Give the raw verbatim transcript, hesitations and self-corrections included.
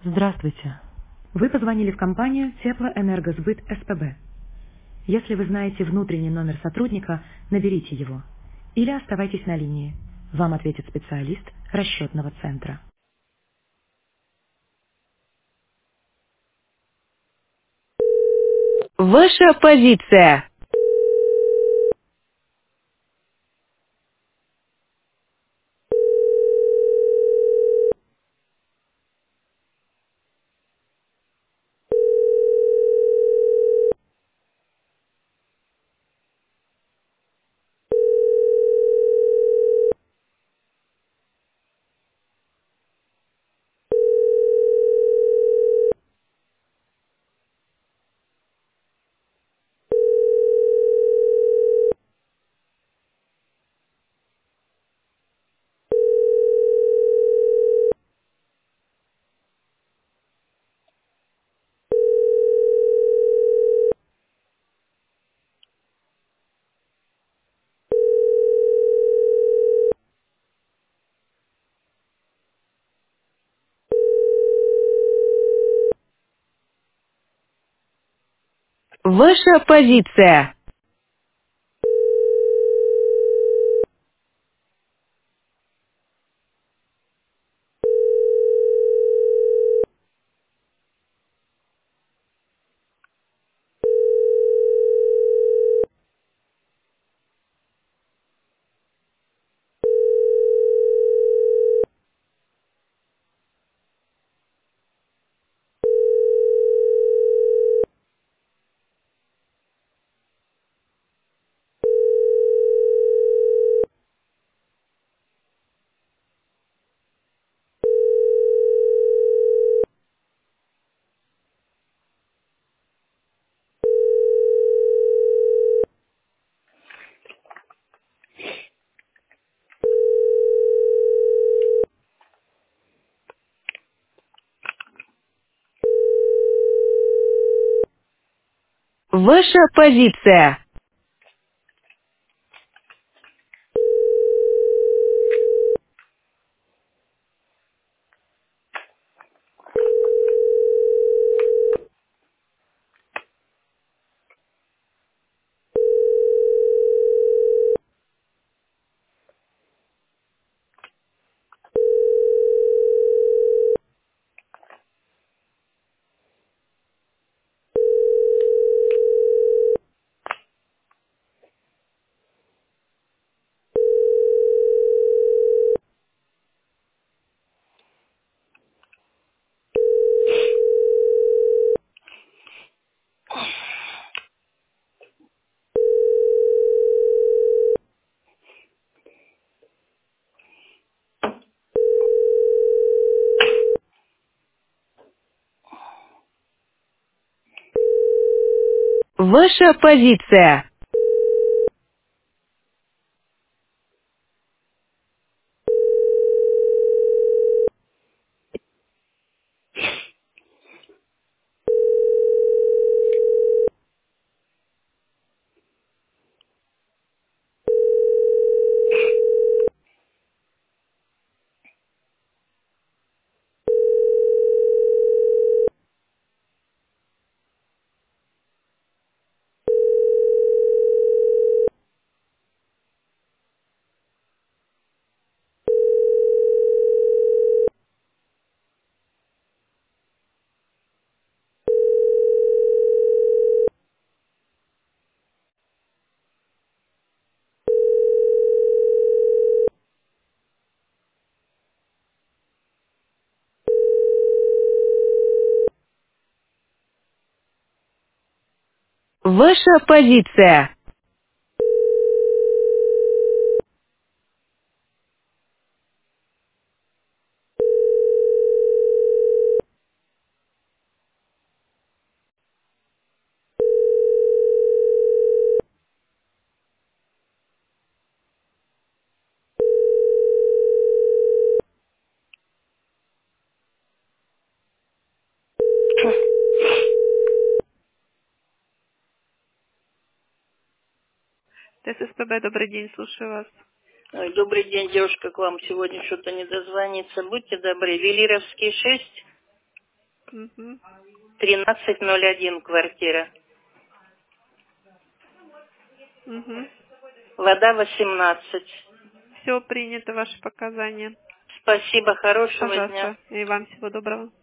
Здравствуйте. Вы позвонили в компанию Теплоэнергосбыт СПБ. Если вы знаете внутренний номер сотрудника, наберите его. Или оставайтесь на линии. Вам ответит специалист расчетного центра. Ваша позиция. Ваша позиция. Ваша позиция. Ваша позиция. Ваша позиция. ТССПБ, добрый день, слушаю вас. Ой, добрый день, девушка, к вам сегодня что-то не дозвонится. Будьте добры, Велировский шесть. Угу. тринадцать ноль один квартира. Угу. Вода восемнадцать. Все принято, ваши показания. Спасибо, хорошего дня. Пожалуйста. И вам всего доброго.